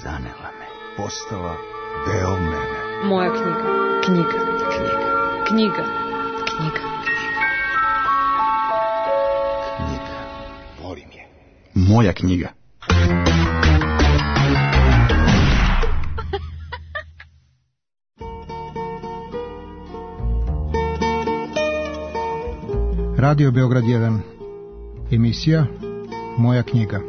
zanela me, postala deo mene. Moja knjiga. Knjiga. Knjiga. Knjiga. Knjiga. Knjiga. Volim je. Moja knjiga. Radio Beograd 1. Emisija Moja knjiga.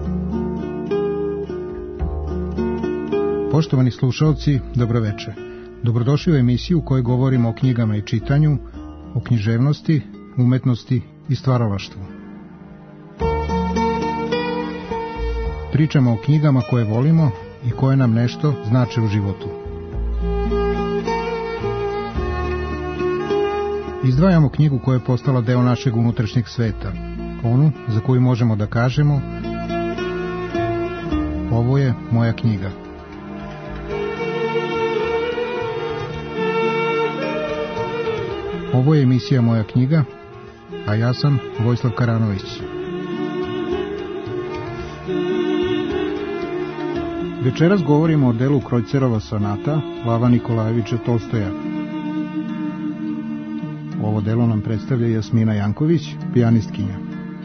Poštovani slušalci, dobroveče. Dobrodošli u emisiju u kojoj govorimo o knjigama i čitanju, o književnosti, umetnosti i stvaralaštvu. Pričamo o knjigama koje volimo i koje nam nešto znače u životu. Izdvajamo knjigu koja je postala deo našeg unutrašnjeg sveta, onu za koju možemo da kažemo: ovo je moja knjiga. Ovo je emisija Moja knjiga, a ja sam Vojislav Karanović. Večeras govorimo o delu Krojcerova sonata Lava Nikolajevića Tolstoja. Ovo delo nam predstavlja Jasmina Janković, pijanistkinja.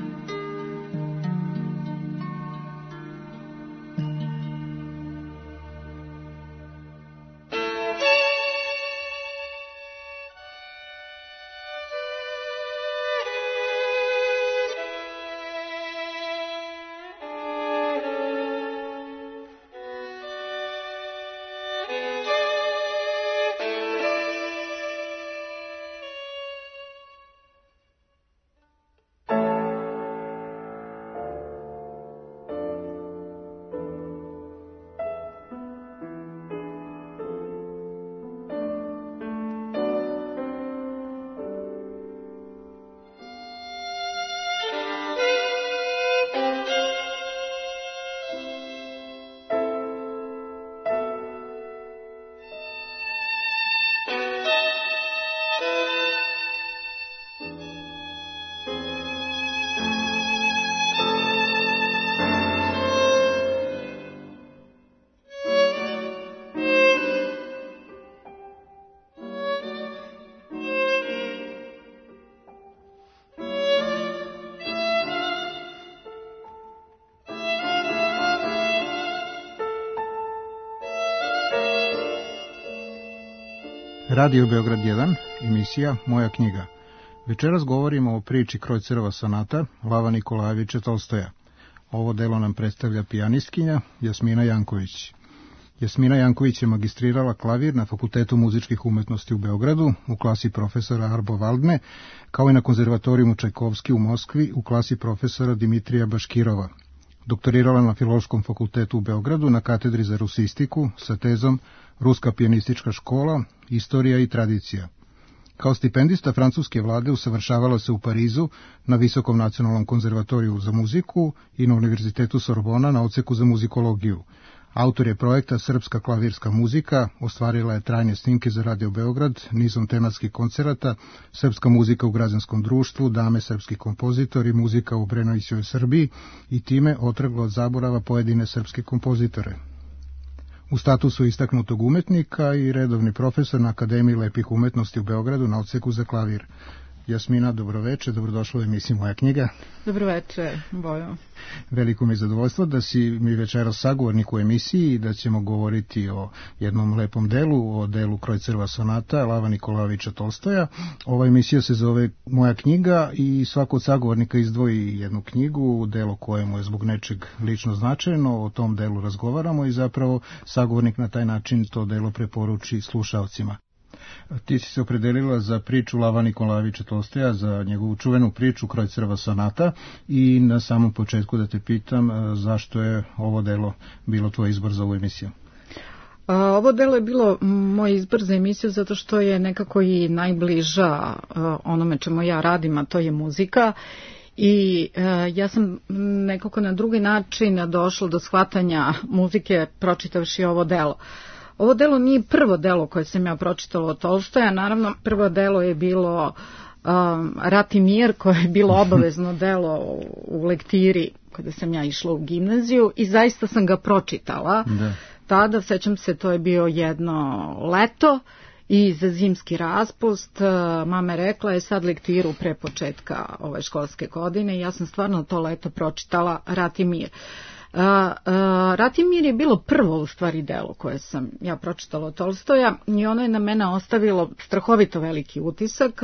Radio Beograd 1, emisija Moja knjiga. Večeras govorimo o priči Krojcerova sonata Lava Nikolajevića Tolstoja. Ovo delo nam predstavlja pijanistkinja Jasmina Janković. Jasmina Janković je magistrirala klavir na Fakultetu muzičkih umetnosti u Beogradu u klasi profesora Arbo Valdme, kao i na konzervatorijumu Čajkovski u Moskvi u klasi profesora Dimitrija Baškirova. Doktorirala na Filološkom fakultetu u Beogradu na katedri za rusistiku sa tezom Ruska pijanistička škola, istorija i tradicija. Kao stipendista francuske vlade usavršavala se u Parizu na Visokom nacionalnom konzervatoriju za muziku i na Univerzitetu Sorbona na odseku za muzikologiju. Autor je projekta Srpska klavirska muzika, ostvarila je trajne snimke za Radio Beograd, nizom tematskih koncerata, srpska muzika u građanskom društvu, dame srpski kompozitori, muzika u Brenovićevoj Srbiji i time otrgla od zaborava pojedine srpske kompozitore. U statusu istaknutog umetnika i redovni profesor na Akademiji lepih umetnosti u Beogradu na odseku za klavir. Jasmina, dobroveče, dobrodošla u emisiji Moja knjiga. Dobroveče, Bojo. Veliko mi je zadovoljstvo da si mi večeras sagovornik u emisiji i da ćemo govoriti o jednom lepom delu, o delu Krojcerova sonata Lava Nikolajevića Tolstoja. Ova emisija se zove Moja knjiga i svako od sagovornika izdvoji jednu knjigu, delo kojemu je zbog nečeg lično značajno, o tom delu razgovaramo i zapravo sagovornik na taj način to delo preporuči slušalcima. Ti si se opredelila za priču Lava Nikolajevića Tolstoja, za njegovu čuvenu priču Krojcerova sonata i na samom početku da te pitam zašto je ovo delo bilo tvoj izbor za ovu emisiju. Ovo delo je bilo moj izbor za emisiju zato što je nekako i najbliža onome čemu ja radim, a to je muzika. I ja sam nekako na drugi način došla do shvatanja muzike pročitavši ovo delo. Ovo delo nije prvo delo koje sam ja pročitala od Tolstoja, naravno prvo delo je bilo Rat i mir, koje je bilo obavezno delo u lektiri kada sam ja išla u gimnaziju i zaista sam ga pročitala. Da. Tada, sećam se, to je bio jedno leto i za zimski raspust mama je rekla je sad lektiru pre početka ove školske godine i ja sam stvarno to leto pročitala Rat i mir. Rat i mir je bilo prvo u stvari delo koje sam ja pročitala od Tolstoja i ono je na mene ostavilo strahovito veliki utisak.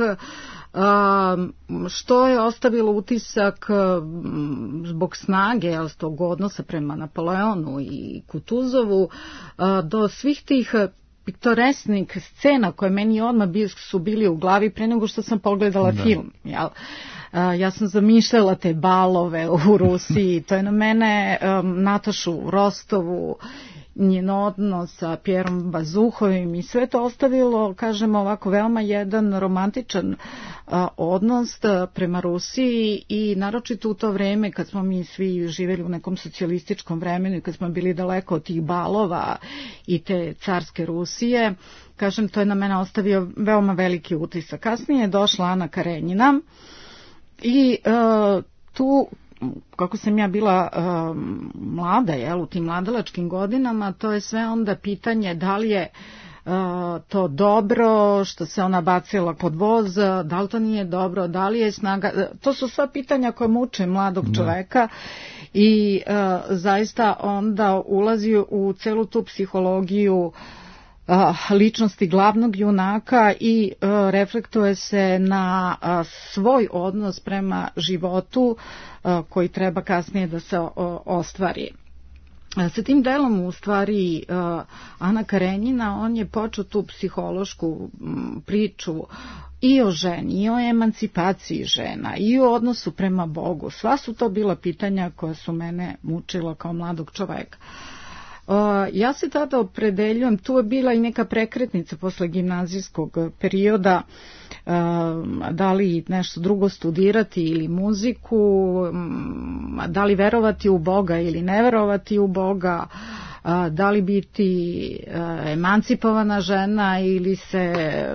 Što je ostavilo utisak zbog snage, tog odnosa prema Napoleonu i Kutuzovu, do svih tih piktoresnih scena koje meni odmah su bili u glavi pre nego što sam pogledala film. Jel? Ja sam zamišljala te balove u Rusiji, to je na mene Natašu Rostovu, njen odnos sa Pjerom Bazuhovim i sve to ostavilo, kažemo ovako, veoma jedan romantičan odnos prema Rusiji i naročito u to vreme kad smo mi svi živjeli u nekom socijalističkom vremenu i kad smo bili daleko od tih balova i te carske Rusije, kažem, to je na mene ostavio veoma veliki utisak. Kasnije je došla Ana Karenjina i tu, kako sam ja bila mlada, u tim mladalačkim godinama, to je sve onda pitanje da li je to dobro što se ona bacila pod voz, da li to nije dobro, da li je snaga, to su sva pitanja koje muče mladog čoveka i zaista onda ulazi u celu tu psihologiju ličnosti glavnog junaka i reflektuje se na svoj odnos prema životu koji treba kasnije da se ostvari. Sa tim delom u stvari Ana Karenjina, on je počeo tu psihološku priču i o ženi, i o emancipaciji žena, i o odnosu prema Bogu. Sva su to bila pitanja koja su mene mučila kao mladog čoveka. Ja se tada opredeljujem, tu je bila i neka prekretnica posle gimnazijskog perioda, da li nešto drugo studirati ili muziku, da li verovati u Boga ili ne verovati u Boga, da li biti emancipovana žena ili se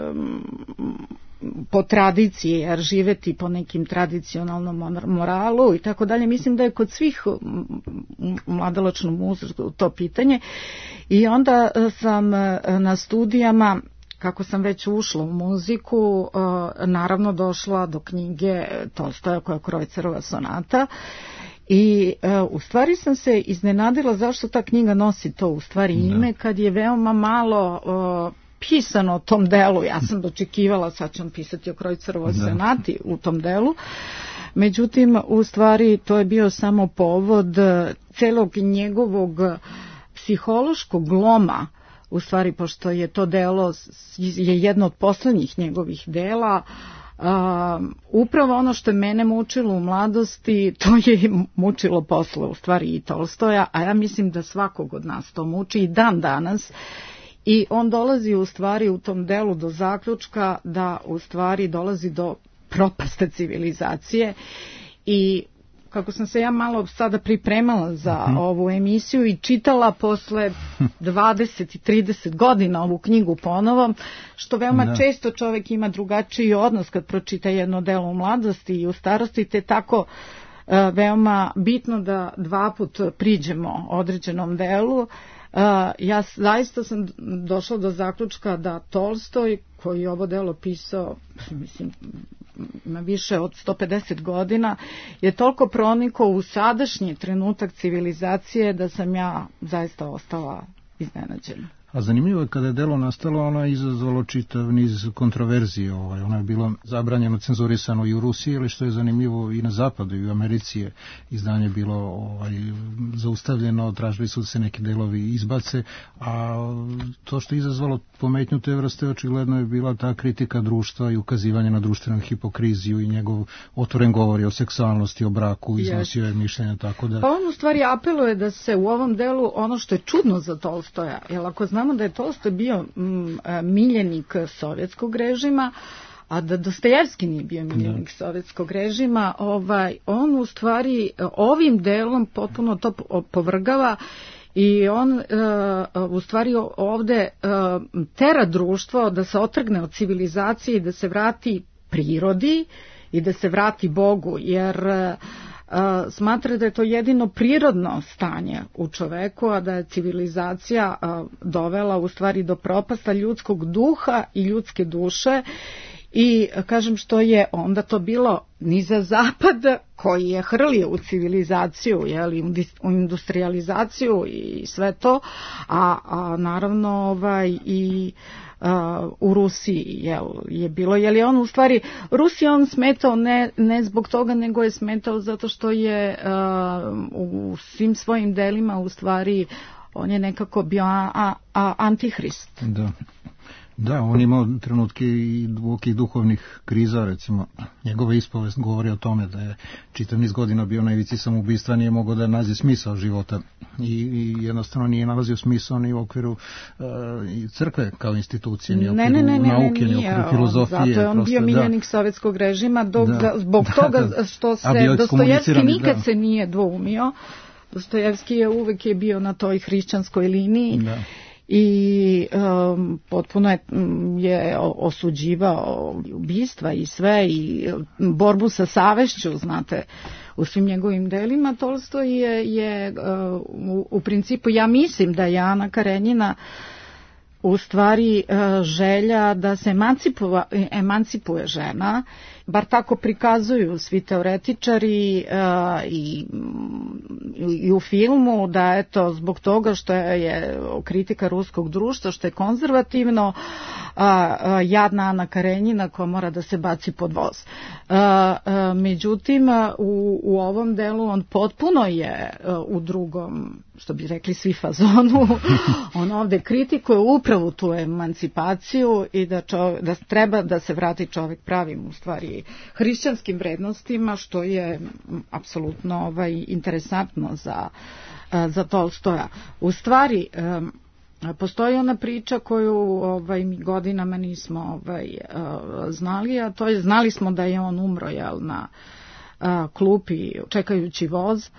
po tradiciji, jer živeti po nekim tradicionalnom moralu i tako dalje. Mislim da je kod svih mladalačnom uzrastu to pitanje. I onda sam na studijama, kako sam već ušla u muziku, naravno došla do knjige Tolstoja koja je Krojcerova sonata. I u stvari sam se iznenadila zašto ta knjiga nosi to u stvari ime, kad je veoma malo pisano o tom delu. Ja sam dočekivala, sad ću pisati o Krojcerovoj sonati u tom delu. Međutim, u stvari to je bio samo povod celog njegovog psihološkog loma, u stvari pošto je to delo je jedno od poslednjih njegovih dela. Upravo ono što je mene mučilo u mladosti, to je mučilo posle u stvari i Tolstoja, a ja mislim da svakog od nas to muči i dan danas. I on dolazi u stvari u tom delu do zaključka da u stvari dolazi do propasta civilizacije i kako sam se ja malo sada pripremala za ovu emisiju i čitala posle 20 i 30 godina ovu knjigu ponovo, što veoma često čovek ima drugačiji odnos kad pročita jedno delo u mladosti i u starosti, te tako veoma bitno da dva put priđemo određenom delu. Ja zaista sam došla do zaključka da Tolstoj, koji je ovo delo pisao, mislim, ima više od 150 godina, je toliko pronikao u sadašnji trenutak civilizacije da sam ja zaista ostala iznenađena. A zanimljivo je kada je delo nastalo, ono je izazvalo čitav niz kontroverzije. Ono je bilo zabranjeno, cenzurisano i u Rusiji, ali što je zanimljivo i na zapadu i u Americi je izdanje bilo zaustavljeno, tražili su da se neki delovi izbace, a to što je izazvalo pometnju te vrste očigledno je bila ta kritika društva i ukazivanje na društvenu hipokriziju i njegov otvoren govor o seksualnosti, o braku, iznosio je mišljenja, tako da... Pa on u stvari apeluje da se u ovom delu, ono što je čudno za Tolstoja, jer ako znamo da je Tolstoj bio miljenik sovjetskog režima, a da Dostojevski nije bio miljenik sovjetskog režima, on u stvari ovim delom potpuno to opovrgava i on u stvari ovde tera društvo da se otrgne od civilizacije i da se vrati prirodi i da se vrati Bogu, jer smatra da je to jedino prirodno stanje u čoveku, a da je civilizacija dovela u stvari do propasta ljudskog duha i ljudske duše. I kažem što je onda to bilo ni za zapad koji je hrlio u civilizaciju, jeli, u industrializaciju i sve to, a naravno i u Rusiji je bilo, je on u stvari Rusiji on smetao ne zbog toga, nego je smetao zato što je u svim svojim delima u stvari on je nekako bio antihrist. Da, on imao trenutke i dubokih duhovnih kriza, recimo njegova ispovest govori o tome da je čitav niz godina bio na ivici samoubistva, nije mogao da nađe smisao života i jednostavno nije nalazio smisao ni u okviru i crkve kao institucije, ni u okviru nauke, ni u okviru filozofije. Zato je on bio miljenik sovjetskog režima, zbog toga što se Dostojevski nikad se nije dvoumio. Dostojevski je uvek bio na toj hrišćanskoj liniji. I potpuno je osuđivao ubistva i sve i borbu sa savešću, znate, u svim njegovim delima. Tolstoj je u principu, ja mislim da je Ana Karenjina u stvari želja da se emancipuje žena, bar tako prikazuju svi teoretičari i u filmu, da eto zbog toga što je kritika ruskog društva, što je konzervativno, jadna Ana Karenjina koja mora da se baci pod voz. Međutim, u ovom delu on potpuno je u drugom, što bi rekli svi, fazonu. On ovde kritikuje upravo tu emancipaciju i da treba da se vrati čovjek pravim, u stvari, hrišćanskim vrednostima, što je apsolutno interesantno za Tolstoja. U stvari, postoji ona priča koju mi godinama nismo znali, a to je, znali smo da je on umro na klupi čekajući voz.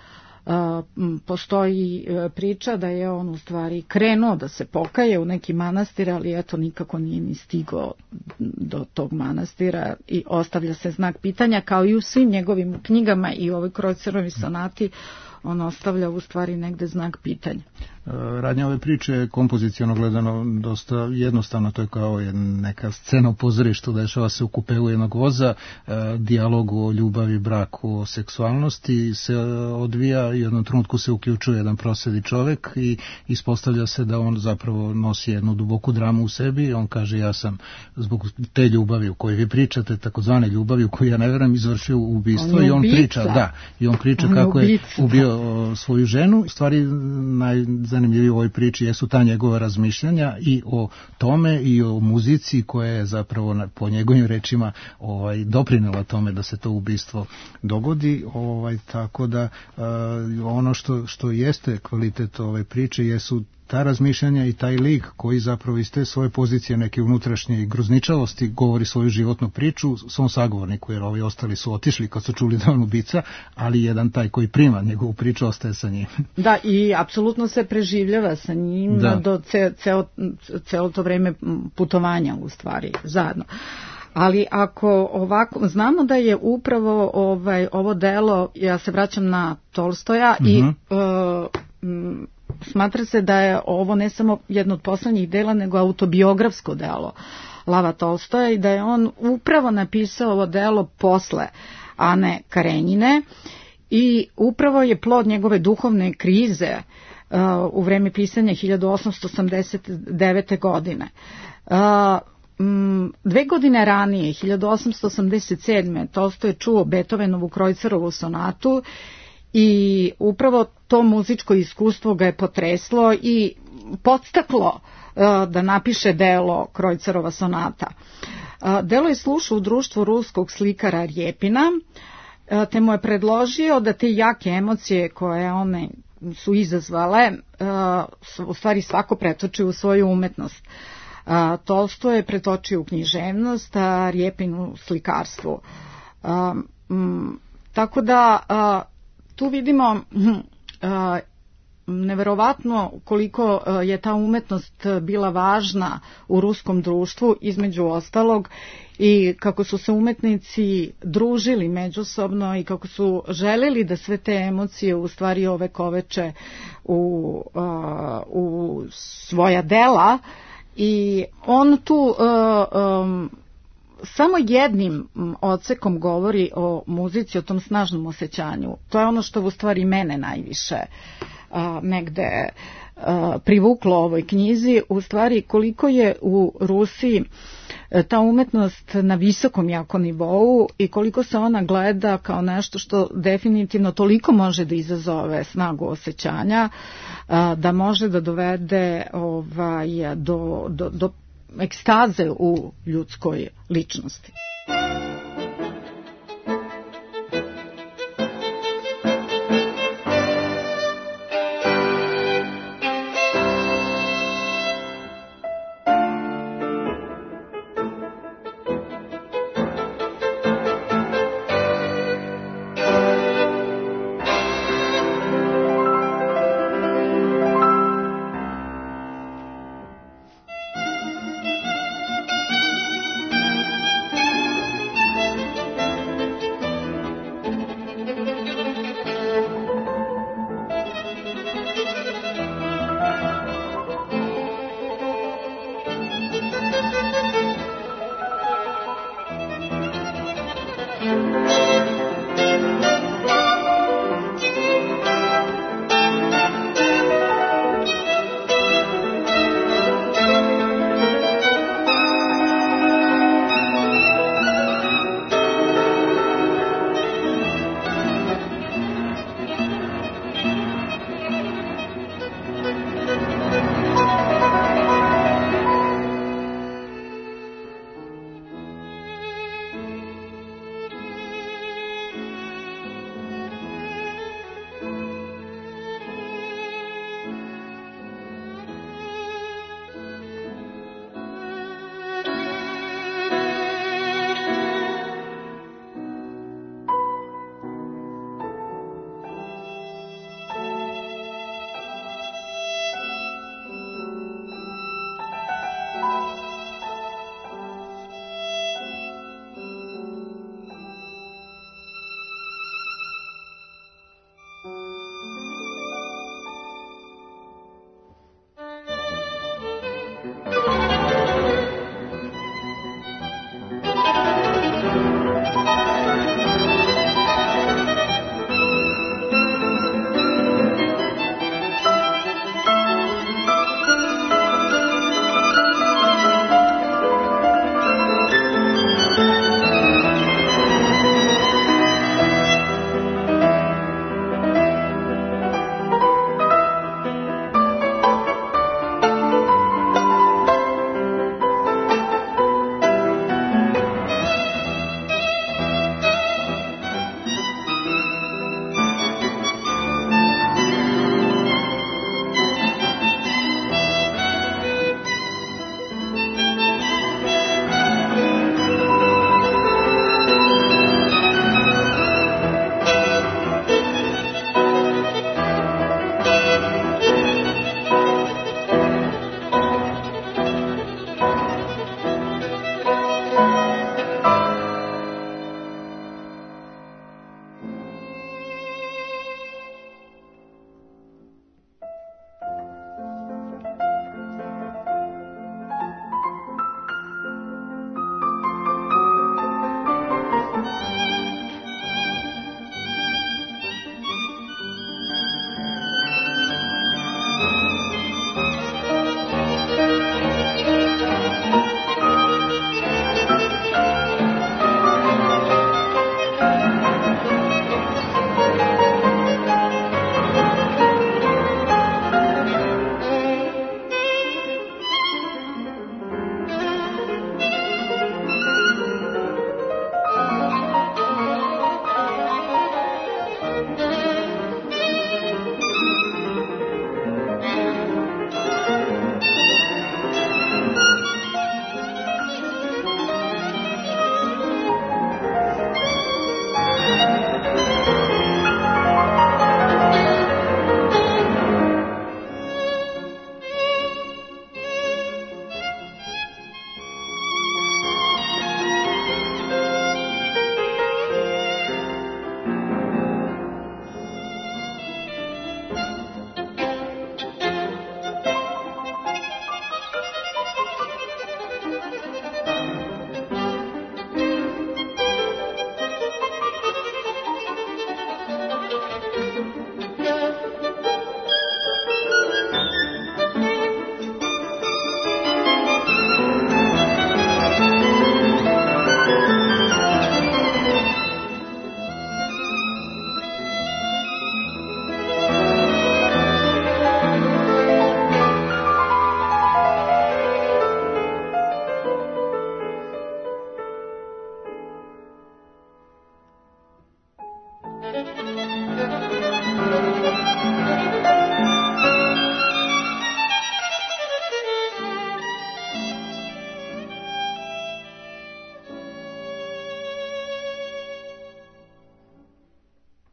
Postoji priča da je on u stvari krenuo da se pokaje u neki manastir, ali eto nikako nije ni stigao do tog manastira i ostavlja se znak pitanja, kao i u svim njegovim knjigama i u ovoj Kreutzerovoj sonati on ostavlja u stvari negde znak pitanja. Radnja ove priče je kompoziciono gledano dosta jednostavno, to je kao neka scena u pozorištu, dešava se u kupeu jednog voza, dijalog o ljubavi, braku, o seksualnosti se odvija i u jednom trenutku se uključuje jedan prosjedi čovek i ispostavlja se da on zapravo nosi jednu duboku dramu u sebi i on kaže ja sam zbog te ljubavi u kojoj vi pričate, takozvane ljubavi u kojoj ja ne verujem, izvršio ubistvo i on priča kako je ubio svoju ženu. Stvari najzanimljivije u ovoj priči jesu ta njegova razmišljanja i o tome i o muzici koja je zapravo po njegovim rečima doprinela tome da se to ubistvo dogodi, tako da ono što jeste kvalitet ove priče jesu ta razmišljanja i taj lik koji zapravo iz te svoje pozicije neke unutrašnje grozničavosti govori svoju životnu priču svom sagovorniku, jer ovi ostali su otišli kad su čuli da on ubica, ali jedan taj koji prima njegovu priču ostaje sa njim. Da, i apsolutno se preživljava sa njim do celo to vreme putovanja u stvari zajedno. Ali ako ovako, znamo da je upravo ovo delo, ja se vraćam na Tolstoja i smatra se da je ovo ne samo jedno od poslednjih dela, nego autobiografsko delo Lava Tolstoja i da je on upravo napisao ovo delo posle Ane Karenjine i upravo je plod njegove duhovne krize u vreme pisanja 1889. godine. 2 godine ranije, 1887. Tolstoj je čuo Beethovenovu Kreutzerovu sonatu i upravo to muzičko iskustvo ga je potreslo i podstaklo da napiše delo Kreuzerova sonata. Delo je slušao u društvu ruskog slikara Rjepina, te mu je predložio da te jake emocije koje one su izazvale, u stvari svako pretoči u svoju umetnost. Tolstoj je pretočio u književnost, a Rjepin u slikarstvu. Tako da tu vidimo neverovatno koliko je ta umetnost bila važna u ruskom društvu, između ostalog, i kako su se umetnici družili međusobno i kako su želeli da sve te emocije u stvari ovekoveče u svoja dela. I on tu samo jednim odsekom govori o muzici, o tom snažnom osjećanju. To je ono što u stvari mene najviše negde privuklo ovoj knjizi, u stvari koliko je u Rusiji ta umetnost na visokom jako nivou i koliko se ona gleda kao nešto što definitivno toliko može da izazove snagu osjećanja, da može da dovede do ekstaze u ljudskoj ličnosti.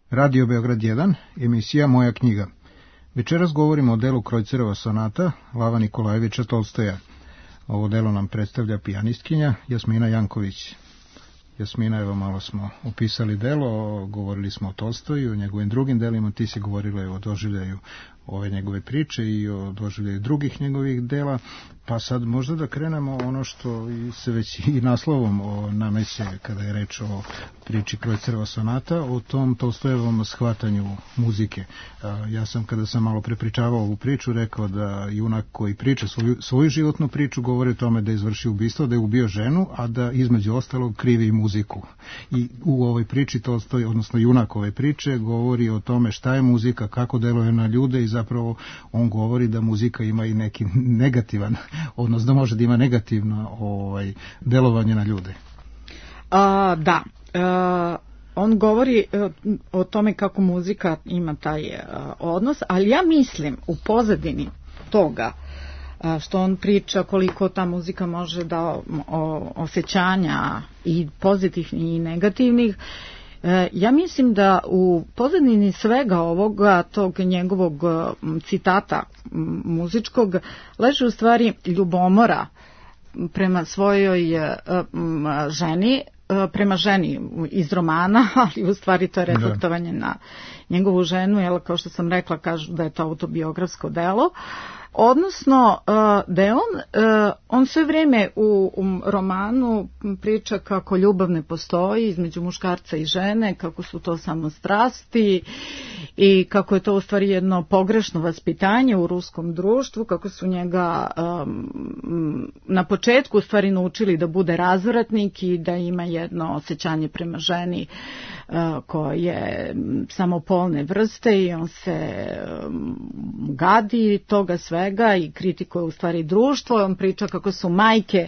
Radio Beograd 1, emisija Moja knjiga. Večeras govorimo o delu Krojcerova sonata Lava Nikolajevića Tolstoja. Ovo delo nam predstavlja pijanistkinja Jasmina Janković. Jasmina, evo malo smo upisali delo, govorili smo o Tolstoju, o njegovim drugim delima, ti si govorila o doživljaju ove njegove priče i o doživljaju drugih njegovih dela, pa sad možda da krenemo ono što se već i naslovom nameće kada je reč o priči Krojcerova sonata, o tom Tolstojevom shvatanju muzike. Ja sam kada sam malo prepričavao ovu priču rekao da junak koji priča svoju životnu priču govori o tome da je izvršio ubistvo, da je ubio ženu, a da između ostalog krivi i muziku. I u ovoj priči Tolstoj, odnosno junak ove priče, govori o tome šta je muzika, kako deluje na ljude i zapravo on govori da muzika ima i neki negativan, odnosno da može da ima negativno delovanje na ljude. Da. On govori o tome kako muzika ima taj odnos, ali ja mislim u pozadini toga što on priča koliko ta muzika može da osjećanja i pozitivnih i negativnih. Ja mislim da u pozadini svega ovoga, tog njegovog citata muzičkog, leži u stvari ljubomora prema svojoj ženi, prema ženi iz romana, ali u stvari to je reflektovanje na njegovu ženu, jer kao što sam rekla, kažu da je to autobiografsko delo. Odnosno, da je on sve vrijeme u romanu priča kako ljubav ne postoji između muškarca i žene, kako su to samo strasti i kako je to u stvari jedno pogrešno vaspitanje u ruskom društvu, kako su njega na početku u stvari naučili da bude razvratnik i da ima jedno osjećanje prema ženi koje je samopolne vrste i on se gadi toga svega i kritikuje u stvari društvo. On priča kako su majke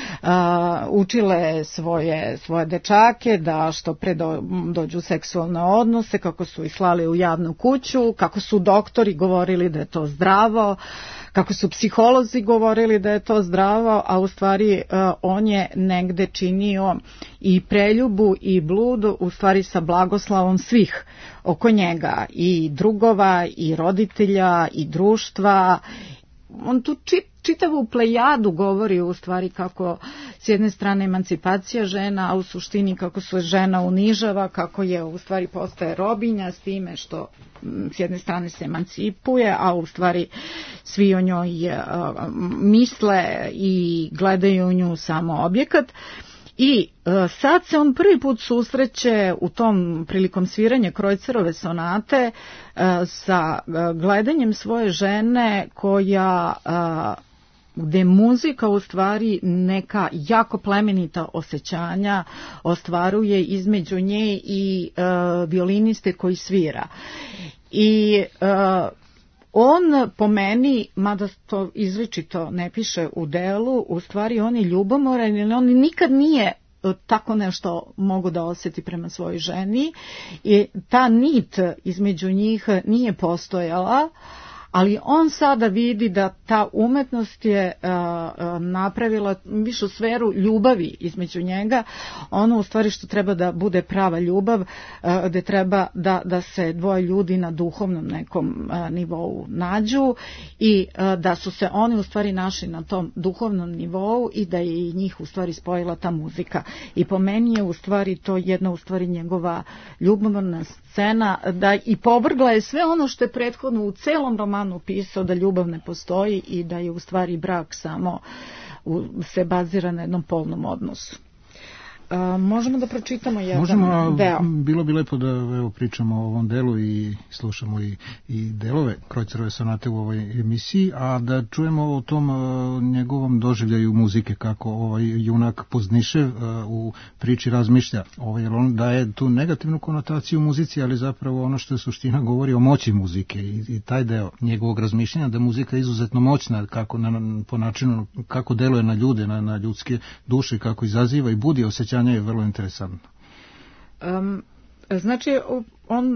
učile svoje dečake da što pre dođu u seksualne odnose, kako su ih slali u javnu kuću, kako su doktori govorili da je to zdravo, kako su psiholozi govorili da je to zdravo, a u stvari on je negde činio i preljubu i blud u stvari sa blagoslavom svih oko njega, i drugova, i roditelja, i društva. On tu čitavu plejadu govori u stvari kako s jedne strane emancipacija žena, a u suštini kako se žena unižava, kako je u stvari postaje robinja s time što s jedne strane se emancipuje, a u stvari svi o njoj misle i gledaju u nju samo objekat. I sad se on prvi put susreće u tom prilikom sviranja Krojcerove sonate sa gledanjem svoje žene koja gde muzika u stvari neka jako plemenita osjećanja ostvaruje između nje i violiniste koji svira. I on po meni, mada to izričito ne piše u delu, u stvari on je ljubomoran ili on nikad nije tako nešto mogu da osjeti prema svojoj ženi i ta nit između njih nije postojala, ali on sada vidi da ta umetnost je napravila višu sferu ljubavi između njega, ono u stvari što treba da bude prava ljubav, gde treba da se dvoje ljudi na duhovnom nekom nivou nađu i da su se oni u stvari našli na tom duhovnom nivou i da je i njih u stvari spojila ta muzika. I po meni je u stvari to jedna u stvari njegova ljubomorna scena da i povrgla je sve ono što je prethodno u celom romanu pisao, da ljubav ne postoji i da je u stvari brak samo se bazira na jednom polnom odnosu. Možemo da pročitamo jedan deo. Bilo bi lepo da pričamo o ovom delu i slušamo i delove Krojcerove sonate u ovoj emisiji, a da čujemo o tom njegovom doživljaju muzike, kako junak Poznišev u priči razmišlja. Jer on daje tu negativnu konotaciju u muzici, ali zapravo ono što je suština govori o moći muzike i taj deo njegovog razmišljanja da muzika je izuzetno moćna po načinu kako deluje na ljude, na ljudske duše, kako izaziva i budi osjećanja je vrlo interesantno. Znači, on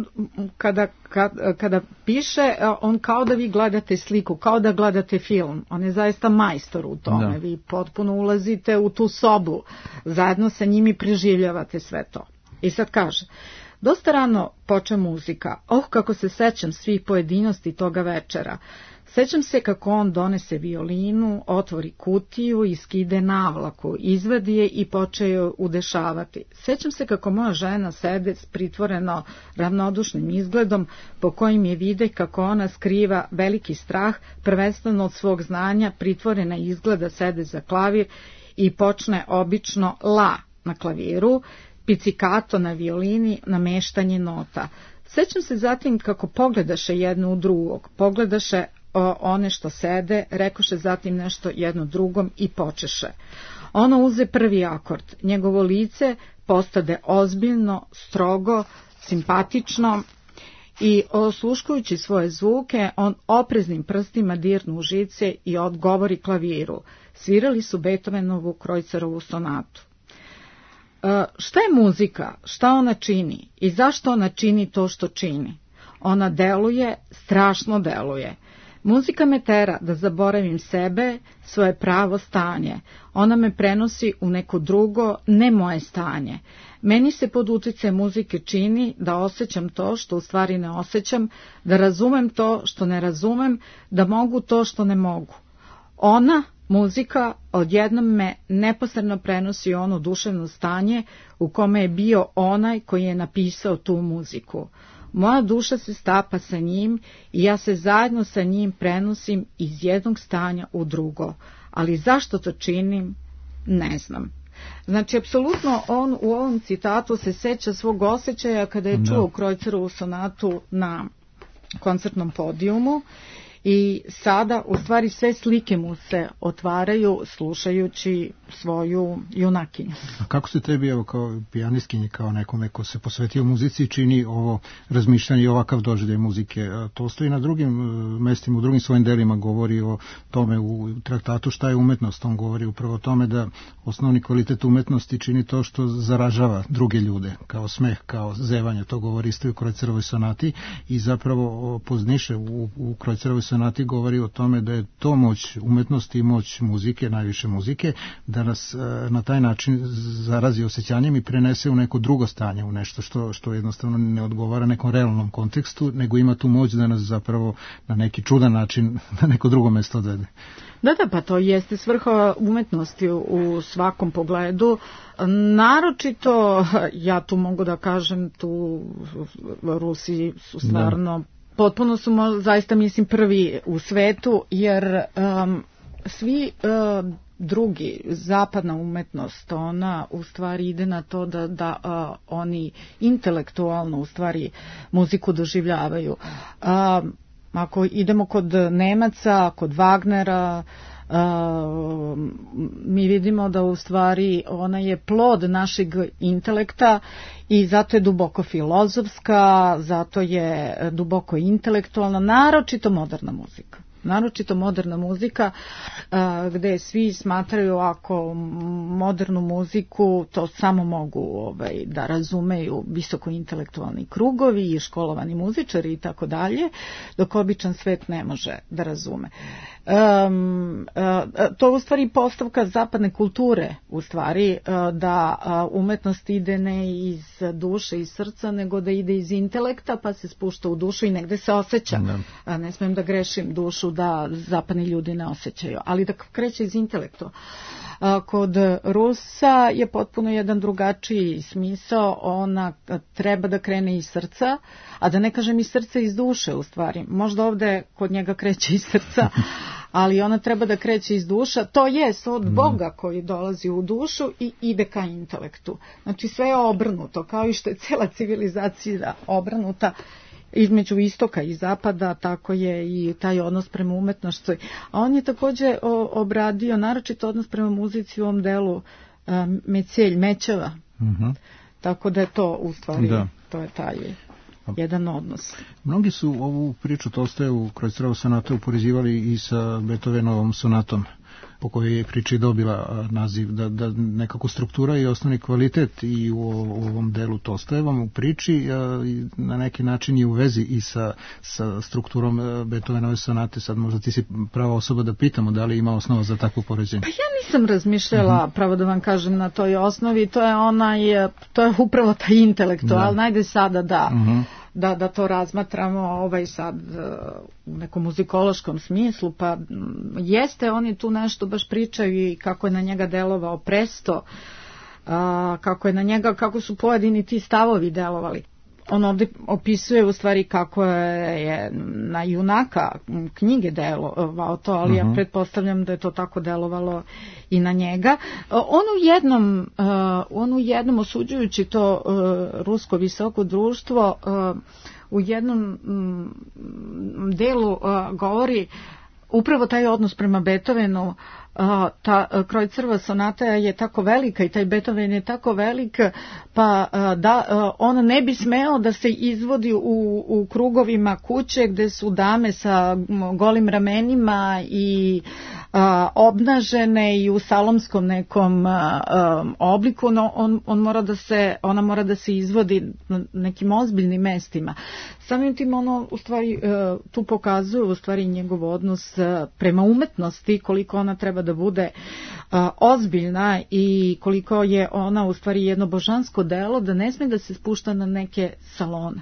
kada piše, on kao da vi gledate sliku, kao da gledate film. On je zaista majstor u tome. Da. Vi potpuno ulazite u tu sobu, zajedno sa njim i preživljavate sve to. I sad kaže, Dosta rano poče muzika. Kako se sećam svih pojedinosti toga večera. Sećam se kako on donese violinu, otvori kutiju i skide navlaku, izvadi je i poče joj udešavati. Sećam se kako moja žena sede s pritvoreno ravnodušnim izgledom, po kojim je vide kako ona skriva veliki strah, prvenstveno od svog znanja, pritvorena izgleda sede za klavir i počne obično la na klaviru, pizzicato na violini, nameštanje nota. Sećam se zatim kako pogledaše jedno u drugog, pogledaše one što sede, rekoše zatim nešto jedno drugom i počeše. Ono uze prvi akord, njegovo lice postade ozbiljno, strogo, simpatično i osluškujući svoje zvuke, on opreznim prstima dirnu u žice i odgovori klaviru. Svirali su Beethovenovu Kreutzerovu sonatu. Šta je muzika? Šta ona čini? I zašto ona čini to što čini? Ona deluje, strašno deluje. Muzika me tera da zaboravim sebe, svoje pravo stanje. Ona me prenosi u neko drugo, ne moje stanje. Meni se pod uticajem muzike čini da osjećam to što u stvari ne osjećam, da razumem to što ne razumem, da mogu to što ne mogu. Ona, muzika, odjednom me neposredno prenosi u ono duševno stanje u kome je bio onaj koji je napisao tu muziku. Moja duša se stapa sa njim i ja se zajedno sa njim prenosim iz jednog stanja u drugo. Ali zašto to činim? Ne znam. Znači, apsolutno on u ovom citatu se seća svog osjećaja kada je čuo Kreutzerovu sonatu na koncertnom podijumu i sada u stvari sve slike mu se otvaraju slušajući svoju junakinju. A kako se tebi, evo, kao pijanistkinji, kao nekome ko se posvetio muzici, čini ovo razmišljanje i ovakav doživljaj muzike? Tolstoj na drugim mestima, u drugim svojim delima govori o tome u traktatu Šta je umetnost. On govori upravo o tome da osnovni kvalitet umetnosti čini to što zaražava druge ljude, kao smeh, kao zevanje. To govori isto u Kreutzerovoj sonati i zapravo pozniše u Kreutzerovoj sonati govori o tome da je to moć umetnosti i moć muzike, najviše muzike, da nas na taj način zarazi osjećanjem i prenese u neko drugo stanje, u nešto što jednostavno ne odgovara nekom realnom kontekstu, nego ima tu moć da nas zapravo na neki čudan način na neko drugo mesto odvede. Da, pa to jeste svrha umetnosti u svakom pogledu. Naročito, ja tu mogu da kažem, tu Rusi su stvarno potpuno su zaista mislim prvi u svetu, jer svi drugi, zapadna umetnost, ona u stvari ide na to da oni intelektualno u stvari muziku doživljavaju. Ako idemo kod Nemaca, kod Wagnera, mi vidimo da u stvari ona je plod našeg intelekta i zato je duboko filozofska, zato je duboko intelektualna, naročito moderna muzika gde svi smatraju ako modernu muziku to samo mogu da razumeju visoko intelektualni krugovi i školovani muzičari i tako dalje, dok običan svet ne može da razume. To u stvari postavka zapadne kulture u stvari da umetnost ide ne iz duše i srca nego da ide iz intelekta pa se spušta u dušu i negde se osjeća. Ne smijem da grešim dušu da zapadni ljudi ne osjećaju, ali da kreće iz intelekta. Kod Rusa je potpuno jedan drugačiji smisao, ona treba da krene iz srca, a da ne kažem iz srca iz duše u stvari. Možda ovde kod njega kreće iz srca, ali ona treba da kreće iz duša, to jest od Boga koji dolazi u dušu i ide ka intelektu. Znači sve je obrnuto, kao i što je cela civilizacija obrnuta između istoka i zapada, tako je i taj odnos prema umetnosti. A on je takođe obradio naročito odnos prema muzici u ovom delu Mecelj, Mećava. Tako da je to u stvari, to je taj jedan odnos. Mnogi su ovu priču Tolstojevu Kreutzerovu sonatu upoređivali i sa Beethovenovom sonatom. po kojoj je priča dobila naziv, da nekako struktura i osnovni kvalitet i u ovom delu Tolstojevom u priči na neki način je u vezi i sa strukturom Beethovenove sonate. Sad možda ti si prava osoba da pitamo da li ima osnova za takvo poređenje. Pa ja nisam razmišljala, pravo da vam kažem, na toj osnovi, to je upravo taj intelektual, najde sada da to razmatramo sad u nekom muzikološkom smislu, pa jeste, oni tu nešto baš pričaju i kako je na njega delovao Presto, kako su pojedini ti stavovi delovali. On ovdje opisuje u stvari kako je na junaka knjige delovao to, ali ja pretpostavljam da je to tako delovalo i na njega. On u jednom osuđujući to rusko visoko društvo, u jednom delu govori upravo taj odnos prema Beethovenu. Ta Kreuzerova sonata je tako velika i taj Beethoven je tako velik, pa da on ne bi smeo da se izvodi u krugovima kuće gde su dame sa golim ramenima i obnažene i u salomskom nekom obliku, no ona mora da se izvodi na nekim ozbiljnim mestima. Samim tim ono u stvari tu pokazuje u stvari njegov odnos prema umetnosti, koliko ona treba da bude ozbiljna i koliko je ona u stvari jedno božansko delo, da ne sme da se spušta na neke salone.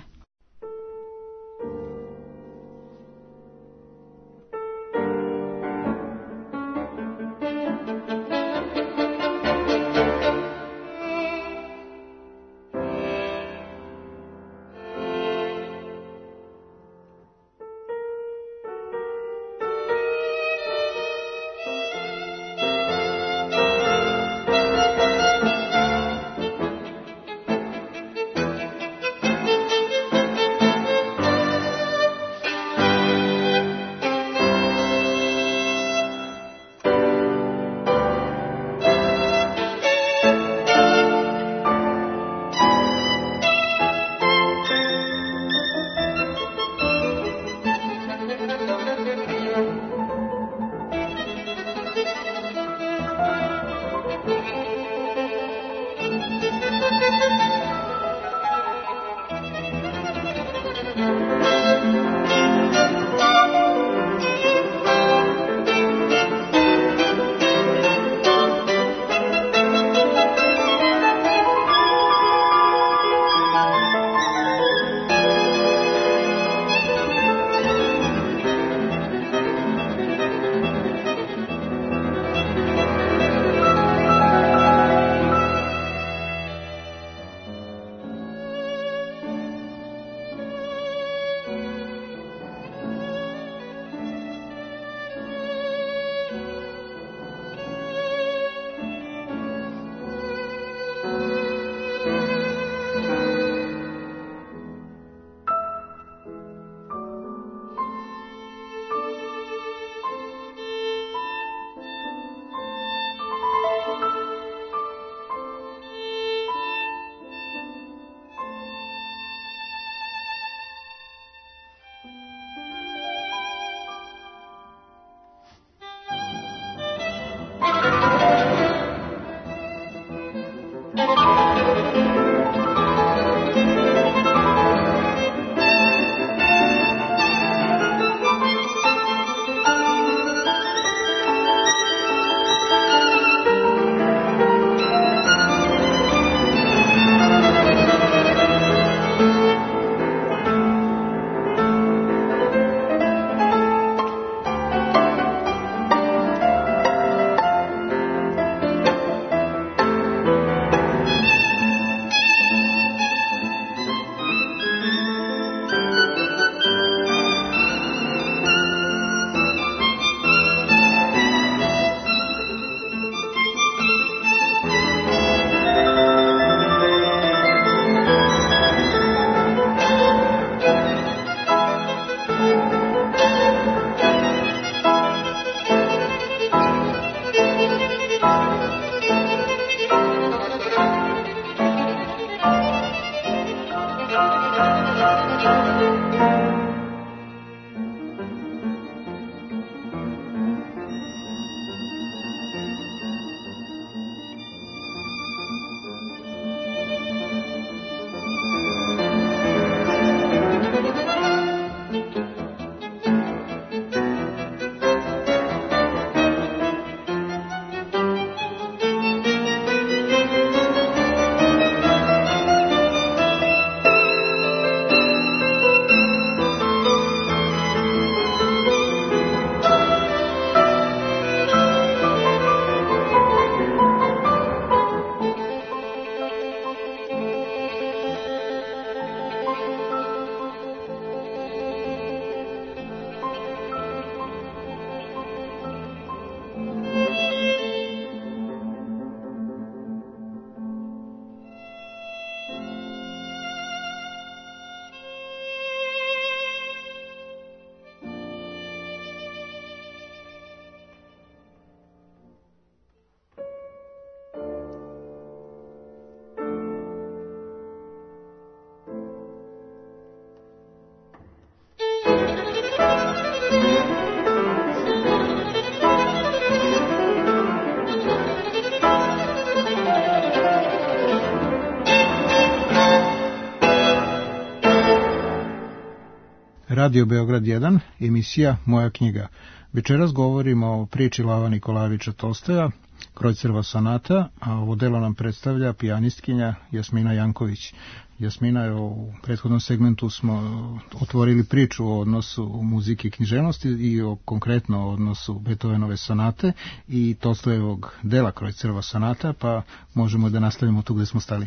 Radio Beograd 1, emisija Moja knjiga. Večeras govorimo o priči Lava Nikolajevića Tolstoja, Krojcerova sonata, a ovo delo nam predstavlja pijanistkinja Jasmina Janković. Jasmina, u prethodnom segmentu smo otvorili priču o odnosu muzike i književnosti i konkretno o odnosu Beethovenove sonate i Tolstojevog dela Krojcerova sonata, pa možemo da nastavimo tu gde smo stali.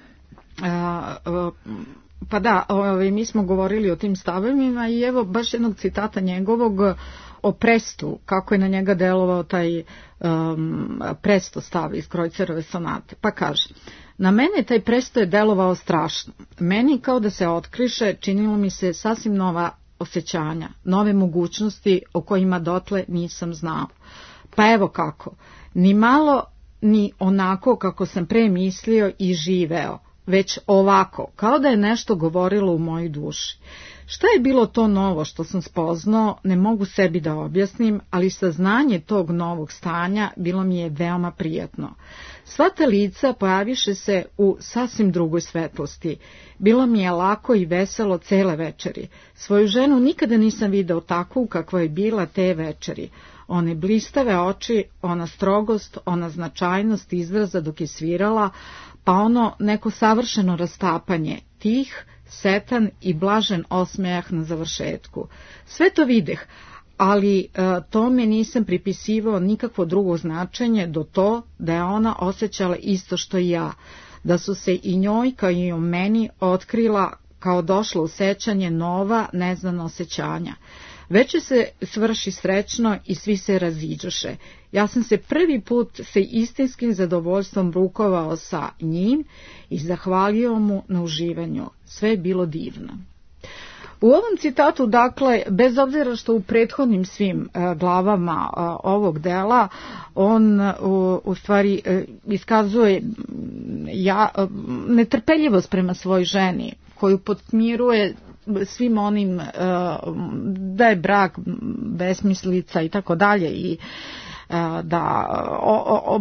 Pa da, mi smo govorili o tim stavovima i evo baš jednog citata njegovog o Prestu, kako je na njega delovao taj Presto stav iz Krojcerove sonate. Pa kaže: na mene taj Presto je delovao strašno. Meni kao da se otkriše, činilo mi se sasvim nova osjećanja, nove mogućnosti o kojima dotle nisam znao. Pa evo kako, ni malo ni onako kako sam pre mislio i živeo, već ovako, kao da je nešto govorilo u mojoj duši. Šta je bilo to novo što sam spoznao, ne mogu sebi da objasnim, ali saznanje tog novog stanja bilo mi je veoma prijatno. Sva ta lica pojaviše se u sasvim drugoj svetlosti. Bilo mi je lako i veselo cele večeri. Svoju ženu nikada nisam video takvu kakva je bila te večeri. One blistave oči, ona strogost, ona značajnost izraza dok je svirala, pa ono neko savršeno rastapanje, tih, setan i blažen osmejah na završetku. Sve to videh, ali tome nisam pripisivao nikakvo drugo značenje do to da je ona osjećala isto što i ja, da su se i njoj kao i u meni otkrila kao došlo u sećanje nova, neznana osjećanja. Veče se svrši srećno i svi se raziđoše. Ja sam se prvi put sa istinskim zadovoljstvom rukovao sa njim i zahvalio mu na uživanju. Sve je bilo divno. U ovom citatu, dakle, bez obzira što u prethodnim svim glavama ovog dela, on u stvari iskazuje netrpeljivost prema svojoj ženi, koju potmiruje svim onim da je brak besmislica i tako dalje, i da o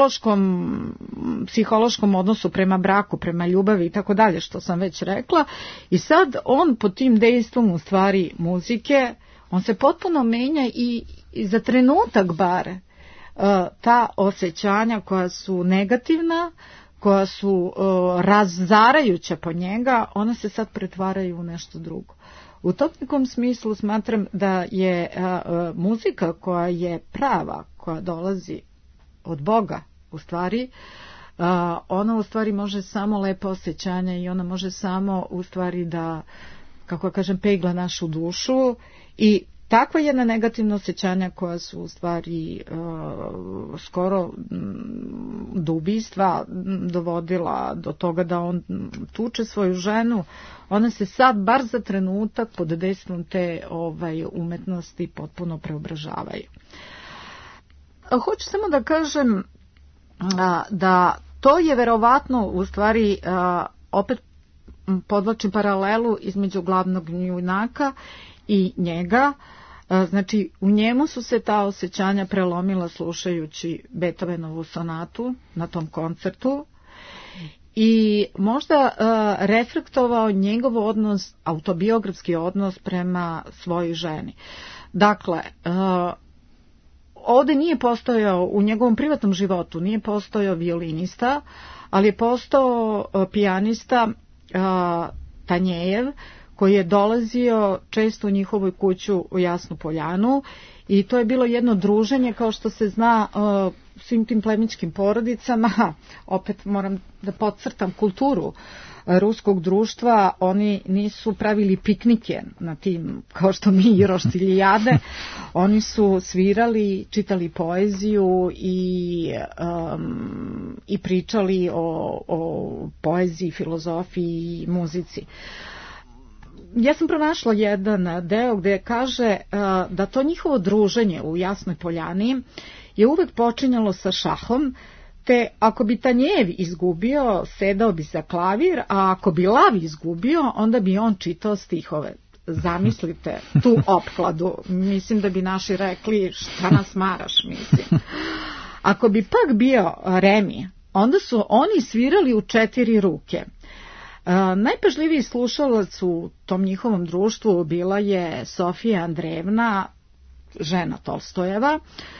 psihološkom odnosu prema braku, prema ljubavi i tako dalje, što sam već rekla. I sad on pod tim dejstvom u stvari muzike, on se potpuno menja i za trenutak bar ta osjećanja koja su negativna, koja su razarajuća po njega, ona se sad pretvaraju u nešto drugo. U tom nekom smislu smatram da je muzika koja je prava, koja dolazi od Boga, u stvari, ona u stvari može samo lepo osjećanja i ona može samo u stvari da, kako kažem, pegla našu dušu, i takva jedna negativna osjećanja koja su u stvari skoro do ubistva dovodila do toga da on tuče svoju ženu, ona se sad, bar za trenutak, pod dejstvom te umetnosti potpuno preobražavaju. Hoću samo da kažem da to je verovatno u stvari, opet podvlačim paralelu između glavnog junaka i njega. Znači, u njemu su se ta osjećanja prelomila slušajući Beethovenovu sonatu na tom koncertu i možda reflektovao njegov odnos, autobiografski odnos prema svojoj ženi. Dakle, ovde nije postojao, u njegovom privatnom životu nije postojao violinista, ali je postao pijanista Tanjejev, koji je dolazio često u njihovoj kuću u Jasnu Poljanu, i to je bilo jedno druženje, kao što se zna svim tim plemićkim porodicama. Opet moram da podcrtam kulturu ruskog društva, oni nisu pravili piknike na tim, kao što mi i roštiljade, oni su svirali, čitali poeziju i pričali o poeziji, filozofiji i muzici. Ja sam pronašla jedan deo gde kaže da to njihovo druženje u Jasnoj Poljani je uvek počinjalo sa šahom, te ako bi Tanjejev izgubio, sedao bi za klavir, a ako bi Lav izgubio, onda bi on čitao stihove. Zamislite tu opkladu. Mislim da bi naši rekli, šta nas maraš, mislim. Ako bi pak bio remi, onda su oni svirali u 4 ruke. Najpažljiviji slušalac u tom njihovom društvu bila je Sofija Andreevna, žena Tolstojeva,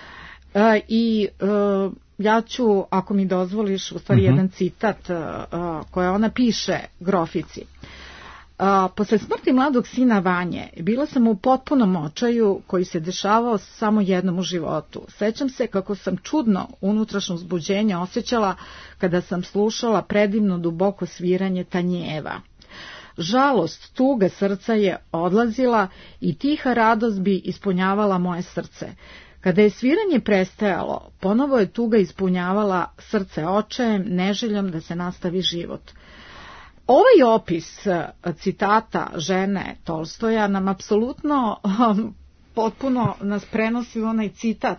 i ja ću, ako mi dozvoliš, u stvari jedan citat koja ona piše grofici. Posle smrti mladog sina Vanje, bila sam u potpunom očaju koji se dešavao samo jednom u životu. Sećam se kako sam čudno unutrašnje uzbuđenje osjećala kada sam slušala predivno duboko sviranje tanjeva. Žalost, tuga srca je odlazila i tiha radost bi ispunjavala moje srce. Kada je sviranje prestajalo, ponovo je tuga ispunjavala srce očajem, neželjom da se nastavi život. Ovaj opis citata žene Tolstoja nam apsolutno potpuno nas prenosi u onaj citat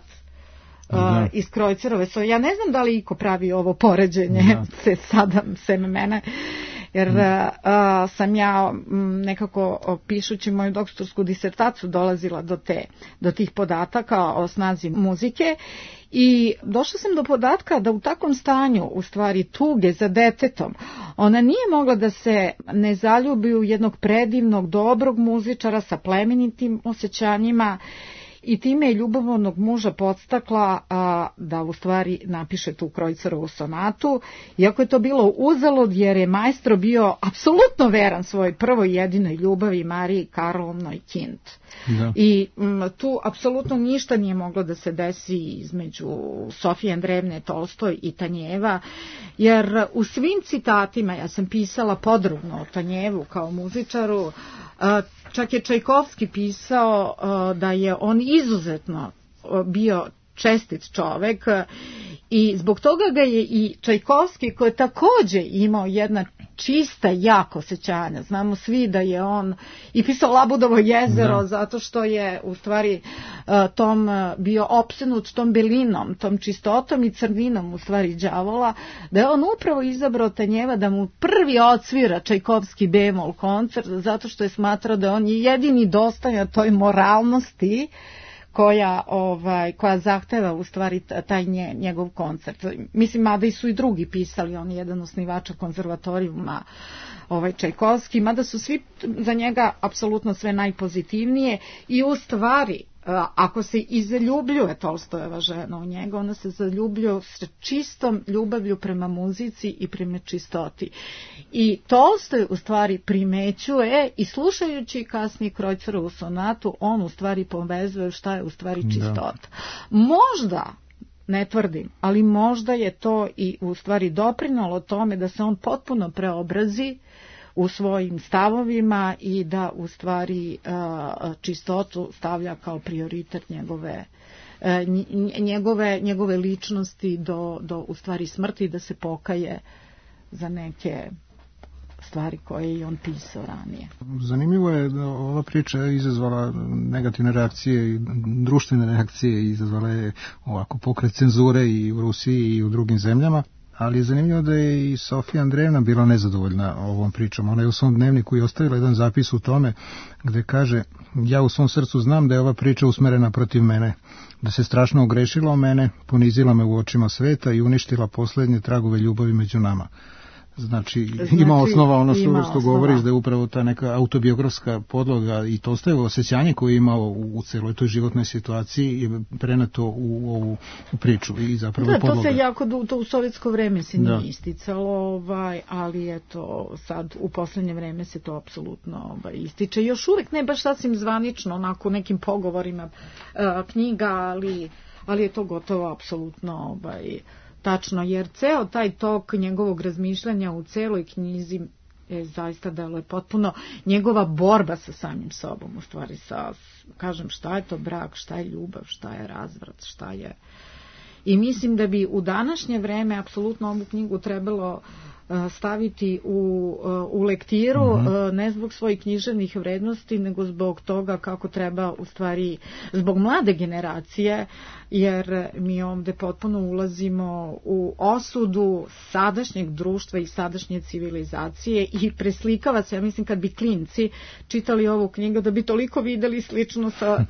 iz Krojcerove. Ja ne znam da li iko pravi ovo poređenje sem mene, jer sam ja nekako pišući moju doktorsku disertaciju dolazila do tih podataka o snazi muzike i došla sam do podatka da u takvom stanju, u stvari tuge za detetom, ona nije mogla da se ne zaljubi u jednog predivnog, dobrog muzičara sa plemenitim osjećanjima i time je ljubavnog muža podstakla da u stvari napiše tu Krojcerovu sonatu, iako je to bilo uzalud jer je maestro bio apsolutno veran svojoj prvoj jedinoj ljubavi Mariji Karlovnoj Kind. Da. I tu apsolutno ništa nije moglo da se desi između Sofije Andreevne Tolstoj i Tanjeva, jer u svim citatima ja sam pisala podrobno o Tanjevu kao muzičaru. Čak je Čajkovski pisao da je on izuzetno bio čestit čovek i zbog toga ga je i Čajkovski, koji je takođe imao jedna čista, jako osjećanja. Znamo svi da je on i pisao Labudovo jezero zato što je u stvari tom bio opsenut tom belinom, tom čistotom i crninom u stvari đavola, da je on upravo izabrao Tanjeva da mu prvi odsvira Čajkovski bemol koncert zato što je smatrao da on je jedini dostojan toj moralnosti koja zahteva u stvari taj njegov koncert. Mislim, mada su i drugi pisali, on je jedan osnivača konzervatorijuma Čajkovski, mada su svi za njega apsolutno sve najpozitivnije i u stvari ako se i zaljubljuje Tolstojeva žena u njega, ona se zaljubljuje sa čistom ljubavlju prema muzici i prema čistoti. I Tolstoj u stvari primećuje i slušajući kasnije Krojcerovu sonatu, on u stvari povezuje šta je u stvari čistota. Možda, ne tvrdim, ali možda je to i u stvari doprinalo tome da se on potpuno preobrazi u svojim stavovima i da u stvari čistotu stavlja kao prioritet njegove ličnosti do u stvari smrti, da se pokaje za neke stvari koje je on pisao ranije. Zanimljivo je da ova priča izazvala negativne reakcije i društvene reakcije, izazvala je ovako pokret cenzure i u Rusiji i u drugim zemljama. Ali je zanimljivo da je i Sofija Andreevna bila nezadovoljna ovom pričom. Ona je u svom dnevniku i ostavila jedan zapis u tome gde kaže: ja u svom srcu znam da je ova priča usmerena protiv mene, da se strašno ogrešila o mene, ponizila me u očima sveta i uništila poslednje tragove ljubavi među nama. Znači ima osnova ono što govoriš da je upravo ta neka autobiografska podloga i Tolstojevo osjećanje koje je imao u celoj toj životnoj situaciji je preneto u ovu priču i zapravo je podloga. To se jako to u sovjetsko vreme se nije isticalo, ali eto sad u poslednje vreme se to apsolutno ističe. Još uvek ne baš sasvim zvanično, onako nekim pogovorima knjiga, ali je to gotovo apsolutno tačno, jer ceo taj tok njegovog razmišljanja u celoj knjizi je zaista deluje potpuno njegova borba sa samim sobom, u stvari kažem šta je to brak, šta je ljubav, šta je razvrat, šta je. I mislim da bi u današnje vreme apsolutno ovu knjigu trebalo staviti u lektiru, ne zbog svojih književnih vrednosti, nego zbog toga kako treba, u stvari, zbog mlade generacije, jer mi ovde potpuno ulazimo u osudu sadašnjeg društva i sadašnje civilizacije i preslikava se, ja mislim kad bi klinci čitali ovu knjigu, da bi toliko videli slično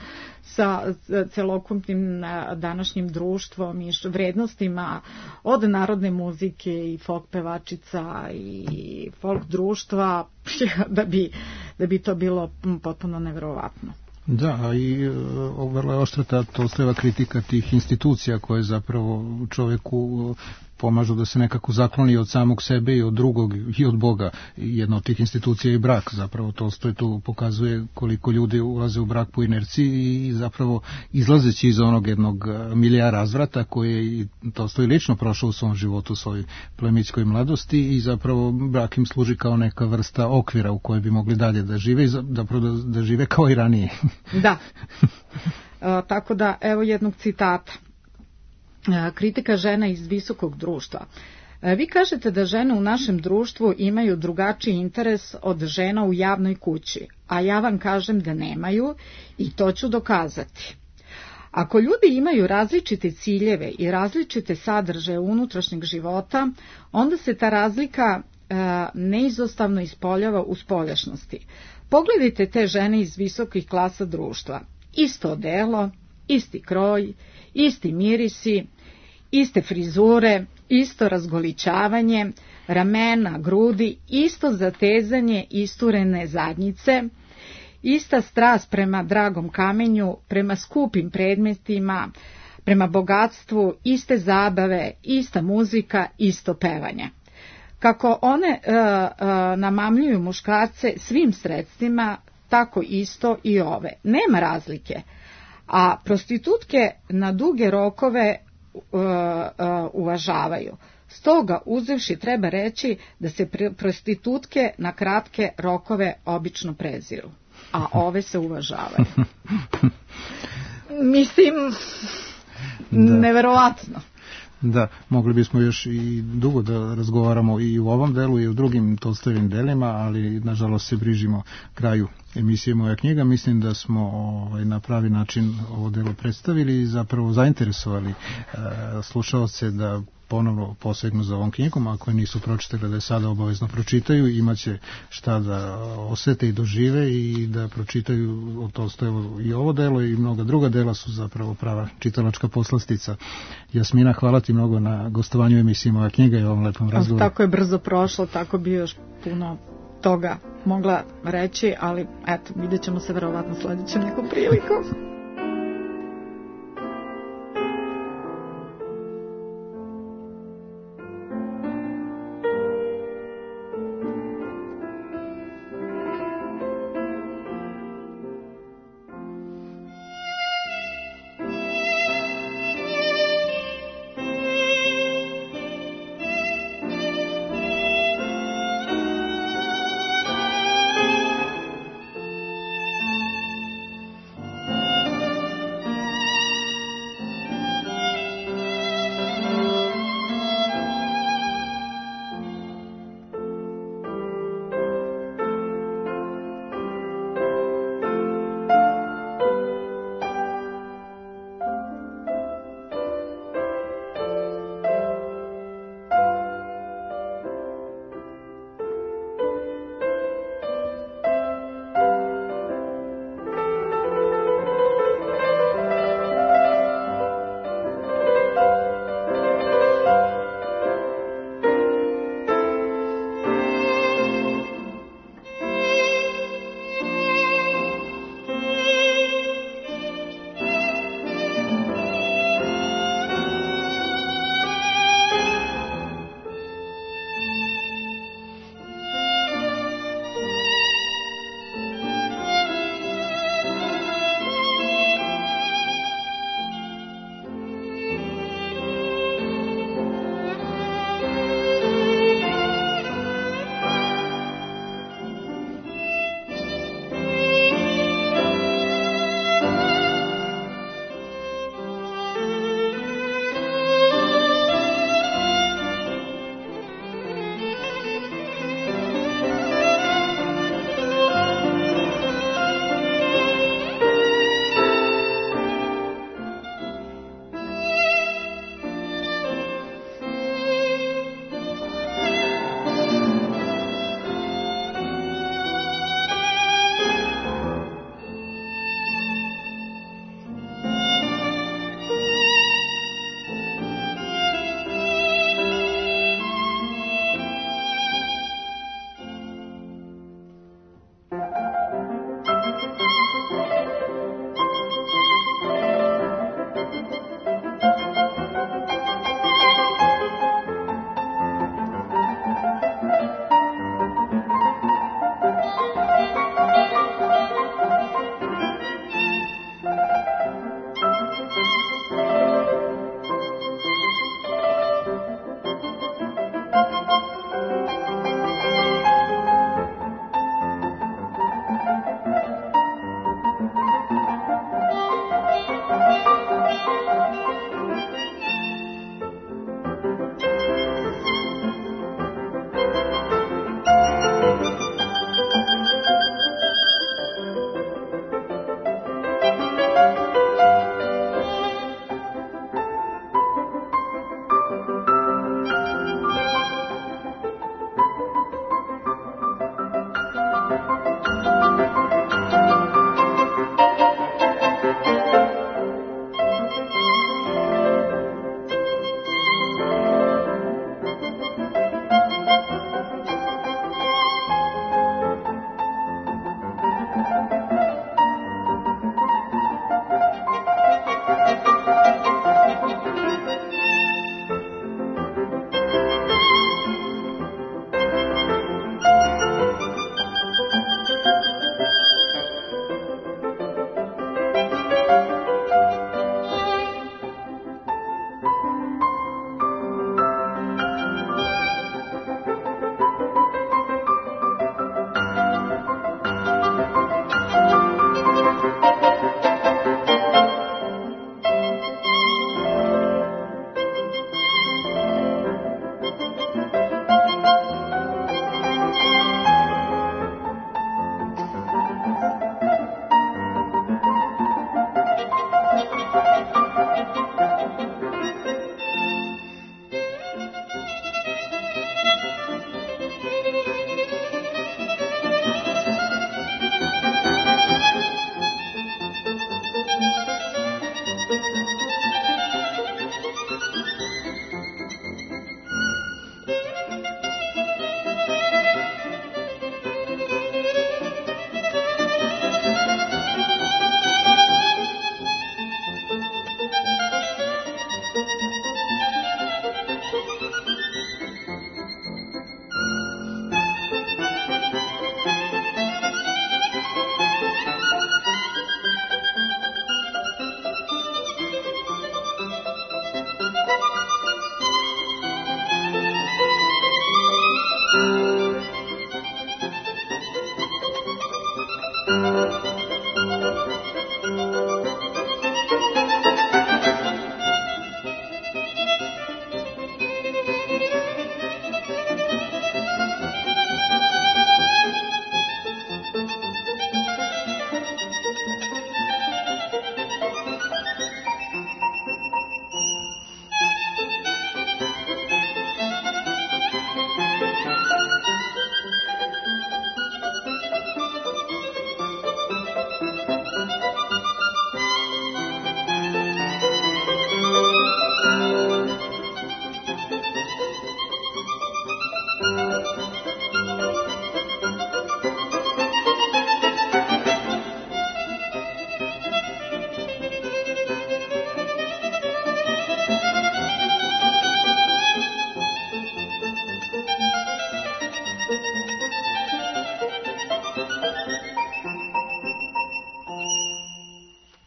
sa celokupnim današnjim društvom i vrednostima od narodne muzike i folk pevačica i folk društva da bi to bilo potpuno neverovatno. Da, a i vrlo je oštra ta Tolstojeva kritika tih institucija koje zapravo čoveku pomažu da se nekako zakloni od samog sebe i od drugog i od Boga. Jedna od tih institucija je brak. Zapravo Tolstoj tu pokazuje koliko ljudi ulaze u brak po inerciji i zapravo izlazeći iz onog jednog milija razvrata koje je Tolstoj lično prošao u svom životu, u svojoj plemitskoj mladosti i zapravo brak im služi kao neka vrsta okvira u kojoj bi mogli dalje da žive i zapravo da žive kao i ranije. Da. Tako da, evo jednog citata. Kritika žena iz visokog društva. Vi kažete da žene u našem društvu imaju drugačiji interes od žena u javnoj kući, a ja vam kažem da nemaju i to ću dokazati. Ako ljudi imaju različite ciljeve i različite sadržaje unutrašnjeg života, onda se ta razlika neizostavno ispoljava u spoljašnosti. Pogledajte te žene iz visokih klasa društva. Isto odelo, isti kroj, isti mirisi, iste frizure, isto razgolićavanje, ramena, grudi, isto zatezanje isturene zadnjice, ista strast prema dragom kamenju, prema skupim predmetima, prema bogatstvu, iste zabave, ista muzika, isto pevanje. Kako one namamljuju muškarce svim sredstvima, tako isto i ove. Nema razlike. A prostitutke na duge rokove uvažavaju. Stoga, uzevši, treba reći da se prostitutke na kratke rokove obično preziru, a ove se uvažavaju. Mislim, neverovatno. Da, mogli bismo još i dugo da razgovaramo i u ovom delu i u drugim Tolstojevim delima, ali nažalost se bližimo kraju emisije Moja knjiga. Mislim da smo na pravi način ovo delo predstavili i zapravo zainteresovali slušaoce da ponovno posegnu za ovom knjigom, ako je nisu pročitali da je sada obavezno pročitaju, imaće šta da osete i dožive i da pročitaju o Tolstojevu i ovo delo i mnoga druga dela su zapravo prava čitalačka poslastica. Jasmina, hvala ti mnogo na gostovanju emisiji Moja knjiga i ovom lepom razgovoru. Tako je brzo prošlo, tako bi još puno toga mogla reći, ali eto, vidjet ćemo se verovatno sledećem nekom prilikom.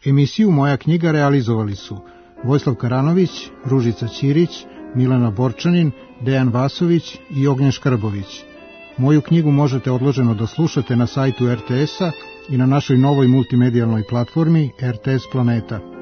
Emisiju Moja knjiga realizovali su Vojislav Karanović, Ružica Ćirić, Milena Borčanin, Dejan Vasović i Ognjen Škrbović. Moju knjigu možete odloženo da slušate na sajtu RTS-a i na našoj novoj multimedijalnoj platformi RTS Planeta.